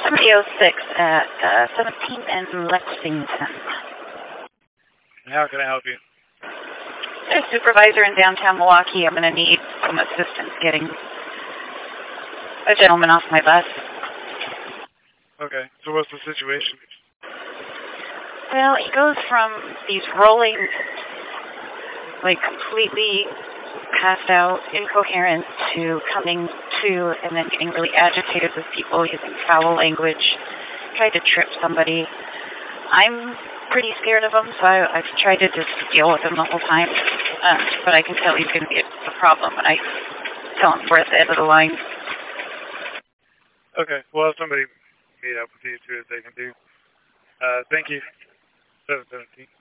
7006 at 17 and Lexington. How can I help you? There's a supervisor in downtown Milwaukee. I'm going to need some assistance getting a gentleman off my bus. Okay, so what's the situation? Well, he goes from these rolling, like completely passed out, incoherent, to coming to and then getting really agitated with people, using foul language, tried to trip somebody. I'm pretty scared of him, so I've tried to just deal with him the whole time. But I can tell he's going to be a problem when I tell him we're at the end of the line. Okay, well, somebody meet up with you, see what they can do. Thank you. 717.